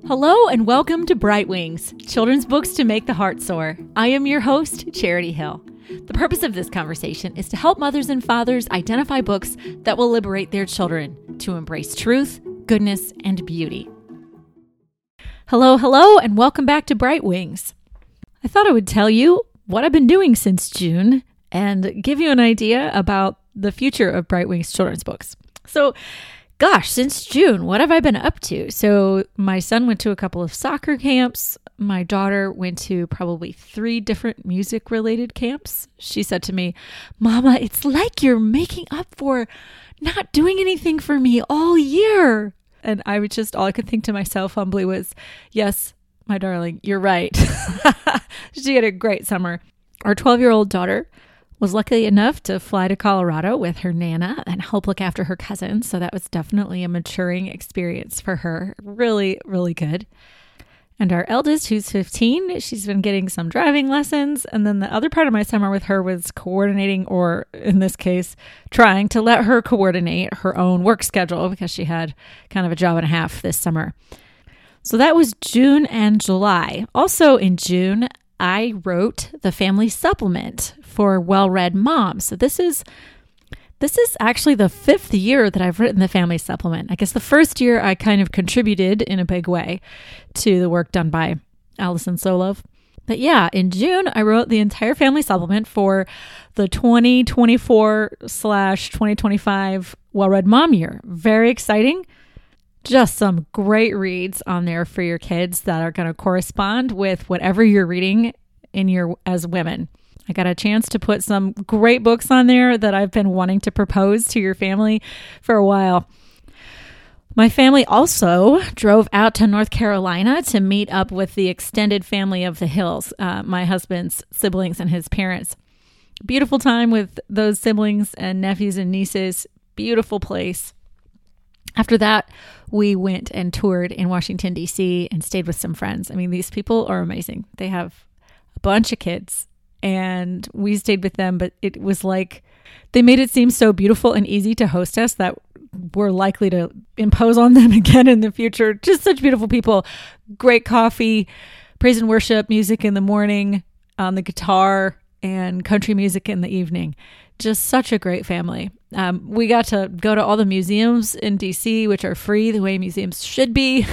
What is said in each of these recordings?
Hello and welcome to Bright Wings, children's books to make the heart soar. I am your host, Charity Hill. The purpose of this conversation is to help mothers and fathers identify books that will liberate their children to embrace truth, goodness, and beauty. Hello, and welcome back to Bright Wings. I thought I would tell you what I've been doing since June and give you an idea about the future of Bright Wings children's books. Gosh, since June, what have I been up to? So my son went to a couple of soccer camps. My daughter went to probably 3 different music-related camps. She said to me, "Mama, it's like you're making up for not doing anything for me all year." And all I could think to myself humbly was, yes, my darling, you're right. She had a great summer. Our 12-year-old daughter was lucky enough to fly to Colorado with her Nana and help look after her cousin. So that was definitely a maturing experience for her. Really, really good. And our eldest, who's 15, she's been getting some driving lessons. And then the other part of my summer with her was coordinating, or in this case, trying to let her coordinate her own work schedule because she had kind of a job and a half this summer. So that was June and July. Also in June, I wrote the family supplement for Well-Read Moms. So this is actually the 5th year that I've written the family supplement. I guess the first year I kind of contributed in a big way to the work done by Allison Solove. But yeah, in June, I wrote the entire family supplement for the 2024/2025 Well-Read Mom year. Very exciting. Just some great reads on there for your kids that are going to correspond with whatever you're reading as women. I got a chance to put some great books on there that I've been wanting to propose to your family for a while. My family also drove out to North Carolina to meet up with the extended family of the Hills, my husband's siblings and his parents. Beautiful time with those siblings and nephews and nieces. Beautiful place. After that, we went and toured in Washington, D.C. and stayed with some friends. I mean, these people are amazing. They have a bunch of kids and we stayed with them, but it was like they made it seem so beautiful and easy to host us that we're likely to impose on them again in the future. Just such beautiful people. Great coffee, praise and worship, music in the morning on the guitar, and country music in the evening. Just such a great family. We got to go to all the museums in DC, which are free the way museums should be.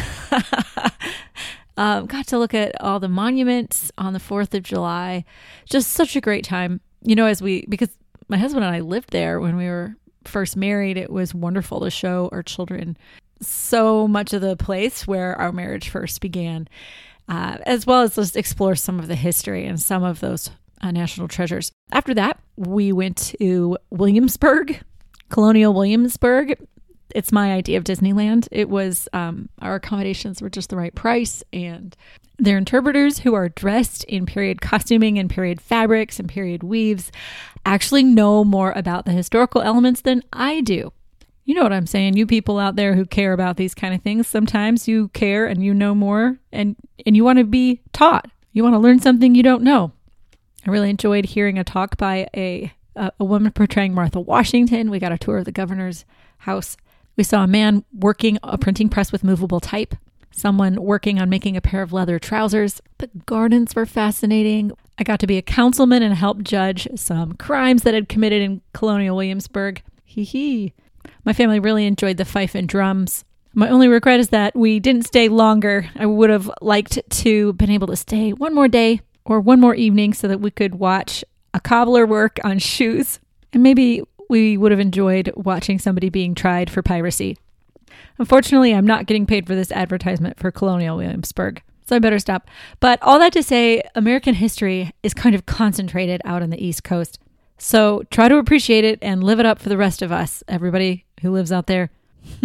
Got to look at all the monuments on the 4th of July. Just such a great time. You know, because my husband and I lived there when we were first married, it was wonderful to show our children so much of the place where our marriage first began, as well as just explore some of the history and some of those national treasures. After that, we went to Williamsburg, Colonial Williamsburg. It's my idea of Disneyland. It was, our accommodations were just the right price, and their interpreters, who are dressed in period costuming and period fabrics and period weaves, actually know more about the historical elements than I do. You know what I'm saying? You people out there who care about these kind of things, sometimes you care and you know more, and you want to be taught. You want to learn something you don't know. I really enjoyed hearing a talk by a woman portraying Martha Washington. We got a tour of the governor's house. We saw a man working a printing press with movable type, someone working on making a pair of leather trousers. The gardens were fascinating. I got to be a councilman and help judge some crimes that had committed in Colonial Williamsburg. My family really enjoyed the fife and drums. My only regret is that we didn't stay longer. I would have liked to been able to stay one more day or one more evening so that we could watch a cobbler work on shoes. And maybe we would have enjoyed watching somebody being tried for piracy. Unfortunately, I'm not getting paid for this advertisement for Colonial Williamsburg, so I better stop. But all that to say, American history is kind of concentrated out on the East Coast. So try to appreciate it and live it up for the rest of us, everybody who lives out there.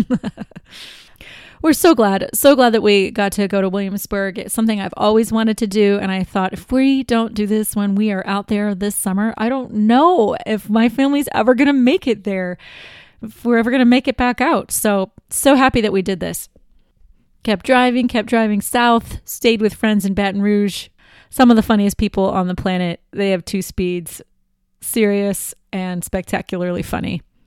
We're so glad that we got to go to Williamsburg. It's something I've always wanted to do. And I thought, if we don't do this when we are out there this summer, I don't know if my family's ever going to make it there, if we're ever going to make it back out. So happy that we did this. Kept driving south, stayed with friends in Baton Rouge. Some of the funniest people on the planet. They have 2 speeds, serious and spectacularly funny.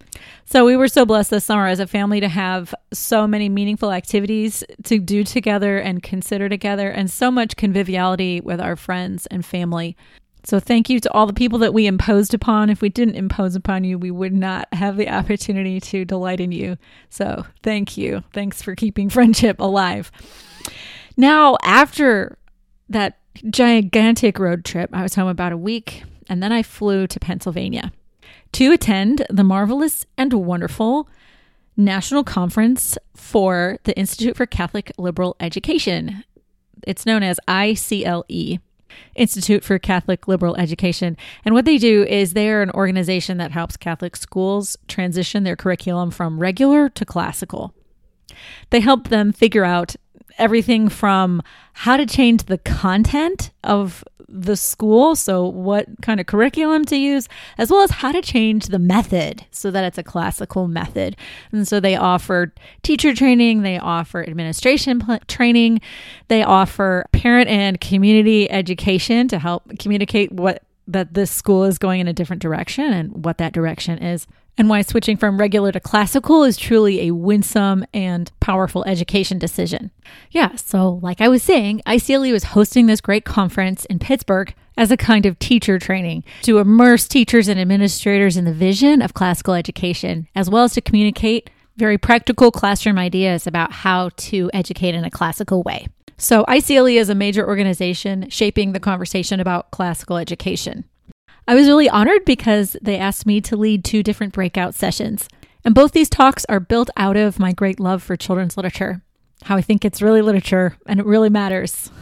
So we were so blessed this summer as a family to have so many meaningful activities to do together and consider together, and so much conviviality with our friends and family. So thank you to all the people that we imposed upon. If we didn't impose upon you, we would not have the opportunity to delight in you. So thank you. Thanks for keeping friendship alive. Now, after that gigantic road trip, I was home about a week, and then I flew to Pennsylvania to attend the marvelous and wonderful National Conference for the Institute for Catholic Liberal Education. It's known as ICLE, Institute for Catholic Liberal Education. And what they do is they're an organization that helps Catholic schools transition their curriculum from regular to classical. They help them figure out everything from how to change the content of the school, so what kind of curriculum to use, as well as how to change the method so that it's a classical method. And so they offer teacher training, they offer administration training, they offer parent and community education to help communicate that this school is going in a different direction and what that direction is, and why switching from regular to classical is truly a winsome and powerful education decision. Yeah, so like I was saying, ICLE was hosting this great conference in Pittsburgh as a kind of teacher training to immerse teachers and administrators in the vision of classical education, as well as to communicate very practical classroom ideas about how to educate in a classical way. So ICLE is a major organization shaping the conversation about classical education. I was really honored because they asked me to lead 2 different breakout sessions. And both these talks are built out of my great love for children's literature, how I think it's really literature and it really matters.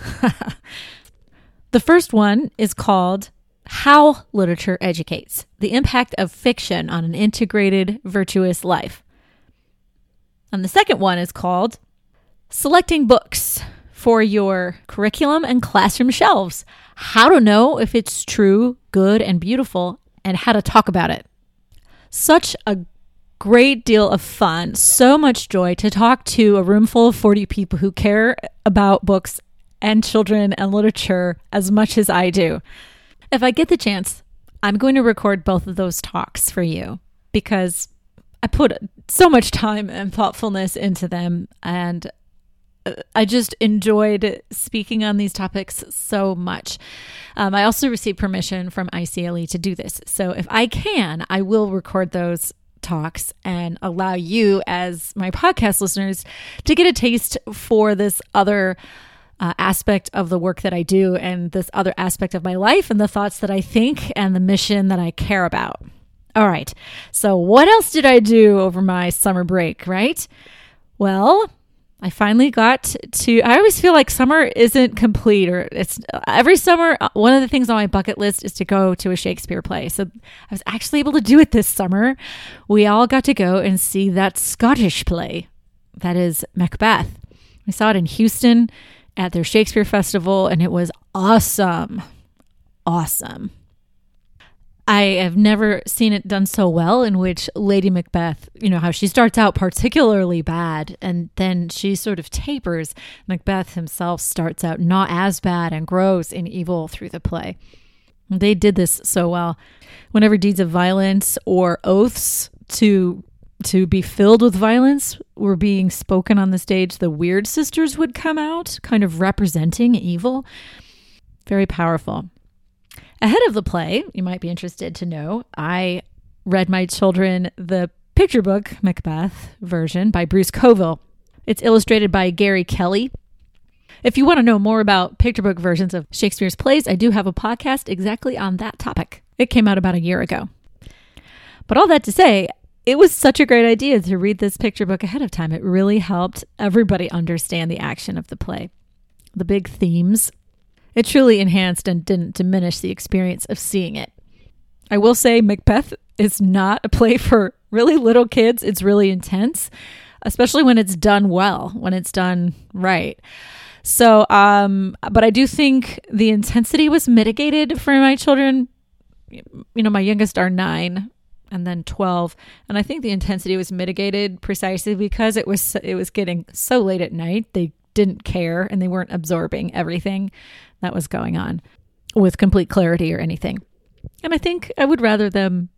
The first one is called How Literature Educates: The Impact of Fiction on an Integrated, Virtuous Life. And the second one is called Selecting Books for Your Curriculum and Classroom Shelves: How to Know if It's True, Good, and Beautiful, and How to Talk About It. Such a great deal of fun, so much joy to talk to a room full of 40 people who care about books and children and literature as much as I do. If I get the chance, I'm going to record both of those talks for you because I put so much time and thoughtfulness into them, and I just enjoyed speaking on these topics so much. I also received permission from ICLE to do this. So if I can, I will record those talks and allow you as my podcast listeners to get a taste for this other aspect of the work that I do, and this other aspect of my life, and the thoughts that I think, and the mission that I care about. All right. So what else did I do over my summer break, right? Well, I finally got to, I always feel like summer isn't complete, or it's every summer, one of the things on my bucket list is to go to a Shakespeare play. So I was actually able to do it this summer. We all got to go and see that Scottish play, that is Macbeth. We saw it in Houston at their Shakespeare Festival, and it was awesome. Awesome. I have never seen it done so well, in which Lady Macbeth, you know, how she starts out particularly bad and then she sort of tapers. Macbeth himself starts out not as bad and grows in evil through the play. They did this so well. Whenever deeds of violence or oaths to be filled with violence were being spoken on the stage, the Weird Sisters would come out, kind of representing evil. Very powerful. Ahead of the play, you might be interested to know, I read my children the picture book Macbeth version by Bruce Coville. It's illustrated by Gary Kelly. If you want to know more about picture book versions of Shakespeare's plays, I do have a podcast exactly on that topic. It came out about a year ago. But all that to say, it was such a great idea to read this picture book ahead of time. It really helped everybody understand the action of the play, the big themes. It truly enhanced and didn't diminish the experience of seeing it. I will say Macbeth is not a play for really little kids. It's really intense, especially when it's done well, when it's done right. So, but I do think the intensity was mitigated for my children. You know, my youngest are 9 and then 12. And I think the intensity was mitigated precisely because it was getting so late at night. They didn't care and they weren't absorbing everything that was going on with complete clarity or anything. And I think I would rather them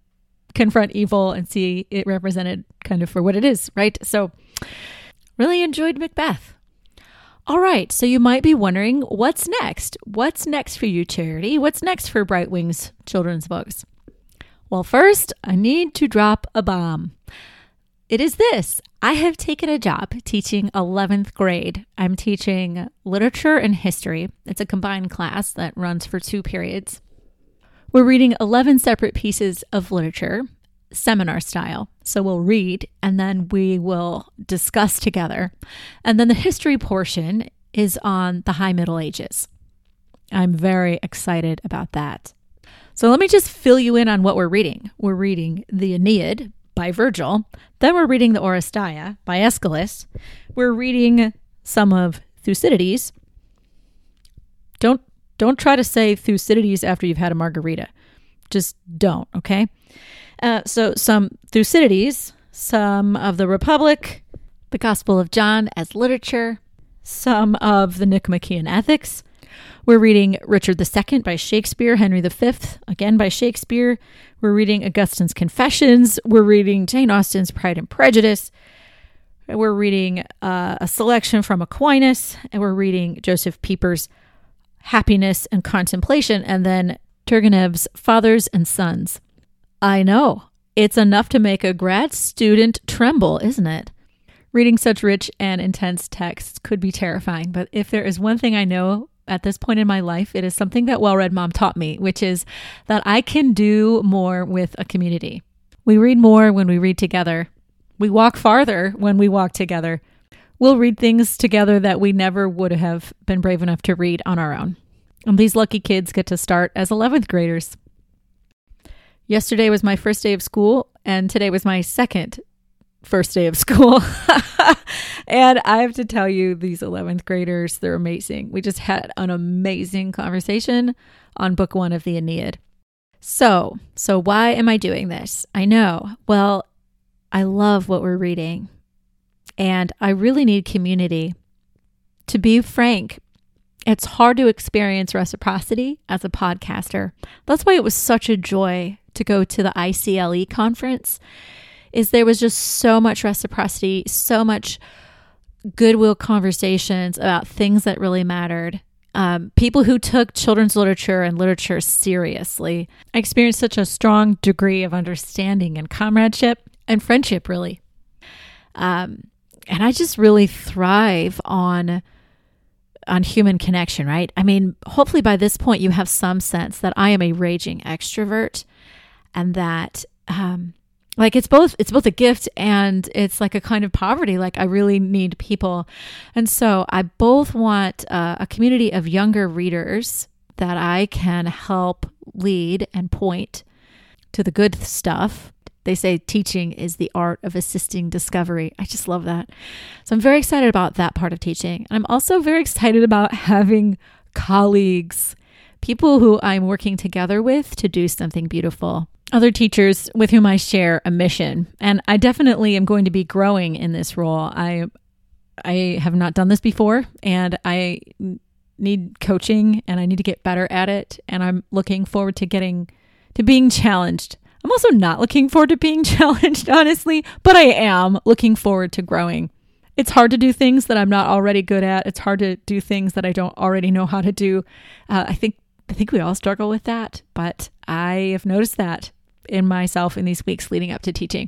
confront evil and see it represented kind of for what it is, right? So really enjoyed Macbeth. All right, so you might be wondering, what's next? What's next for you, Charity? What's next for Bright Wings Children's Books? Well, first, I need to drop a bomb. It is this. I have taken a job teaching 11th grade. I'm teaching literature and history. It's a combined class that runs for 2 periods. We're reading 11 separate pieces of literature, seminar style. So we'll read and then we will discuss together. And then the history portion is on the High Middle Ages. I'm very excited about that. So let me just fill you in on what we're reading. We're reading the Aeneid by Virgil. Then we're reading the Oresteia by Aeschylus. We're reading some of Thucydides. Don't try to say Thucydides after you've had a margarita. Just don't, okay? So some Thucydides, some of the Republic, the Gospel of John as literature, some of the Nicomachean Ethics. We're reading Richard II by Shakespeare, Henry V, again by Shakespeare. We're reading Augustine's Confessions. We're reading Jane Austen's Pride and Prejudice. We're reading a selection from Aquinas, and we're reading Joseph Pieper's Happiness and Contemplation, and then Turgenev's Fathers and Sons. I know, it's enough to make a grad student tremble, isn't it? Reading such rich and intense texts could be terrifying, but if there is one thing I know at this point in my life, it is something that Well-Read Mom taught me, which is that I can do more with a community. We read more when we read together. We walk farther when we walk together. We'll read things together that we never would have been brave enough to read on our own. And these lucky kids get to start as 11th graders. Yesterday was my first day of school, and today was my second first day of school. And I have to tell you, these 11th graders, they're amazing. We just had an amazing conversation on book 1 of the Aeneid. So why am I doing this? I know. Well, I love what we're reading. And I really need community. To be frank, it's hard to experience reciprocity as a podcaster. That's why it was such a joy to go to the ICLE conference, is there was just so much reciprocity, so much goodwill conversations about things that really mattered. People who took children's literature and literature seriously. I experienced such a strong degree of understanding and comradeship and friendship, really. And I just really thrive on human connection, right? I mean, hopefully by this point you have some sense that I am a raging extrovert, and that like it's both a gift and it's like a kind of poverty. Like I really need people. And so I both want a community of younger readers that I can help lead and point to the good stuff. They say teaching is the art of assisting discovery. I just love that. So I'm very excited about that part of teaching. And I'm also very excited about having colleagues, people who I'm working together with to do something beautiful. Other teachers with whom I share a mission. And I definitely am going to be growing in this role. I have not done this before, and I need coaching, and I need to get better at it. And I'm looking forward to being challenged. I'm also not looking forward to being challenged, honestly, but I am looking forward to growing. It's hard to do things that I'm not already good at. It's hard to do things that I don't already know how to do. I think we all struggle with that, but I have noticed that in myself in these weeks leading up to teaching.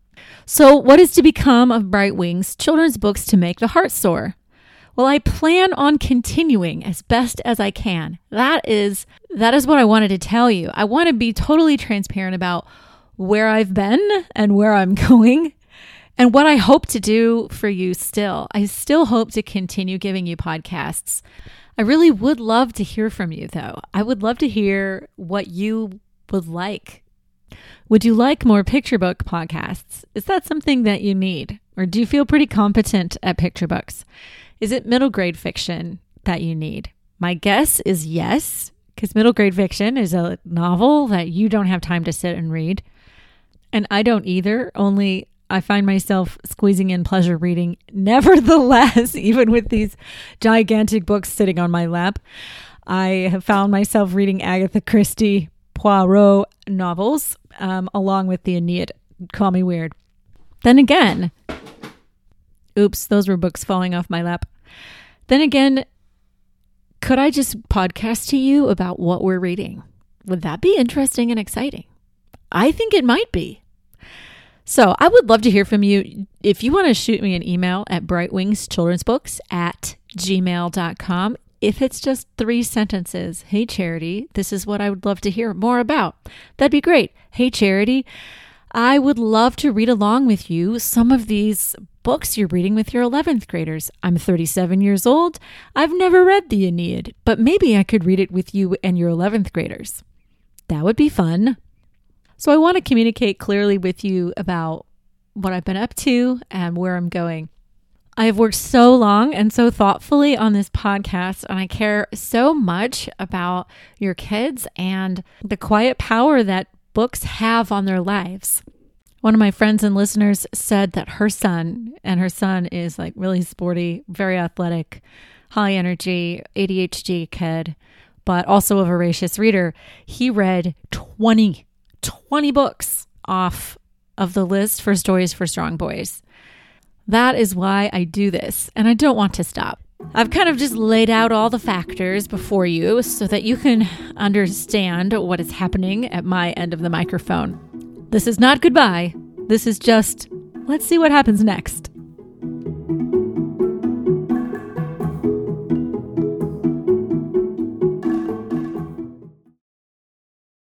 So what is to become of Bright Wings Children's Books to make the heart soar? Well, I plan on continuing as best as I can. That is what I wanted to tell you. I want to be totally transparent about where I've been and where I'm going and what I hope to do for you still. I still hope to continue giving you podcasts. I really would love to hear from you, though. I would love to hear what you would like. Would you like more picture book podcasts? Is that something that you need? Or do you feel pretty competent at picture books? Is it middle grade fiction that you need? My guess is yes, because middle grade fiction is a novel that you don't have time to sit and read. And I don't either, only I find myself squeezing in pleasure reading nevertheless, even with these gigantic books sitting on my lap. I have found myself reading Agatha Christie, Poirot novels. along with the Aeneid. Call me weird. Then again, oops, those were books falling off my lap. Then again, could I just podcast to you about what we're reading? Would that be interesting and exciting? I think it might be. So I would love to hear from you. If you want to shoot me an email at brightwingschildrensbooks@gmail.com, if it's just 3 sentences, hey, Charity, this is what I would love to hear more about. That'd be great. Hey, Charity, I would love to read along with you some of these books you're reading with your 11th graders. I'm 37 years old. I've never read the Aeneid, but maybe I could read it with you and your 11th graders. That would be fun. So I want to communicate clearly with you about what I've been up to and where I'm going. I have worked so long and so thoughtfully on this podcast, and I care so much about your kids and the quiet power that books have on their lives. One of my friends and listeners said that her son is like really sporty, very athletic, high energy, ADHD kid, but also a voracious reader. He read 20 books off of the list for Stories for Strong Boys. That is why I do this, and I don't want to stop. I've kind of just laid out all the factors before you so that you can understand what is happening at my end of the microphone. This is not goodbye. This is just, let's see what happens next.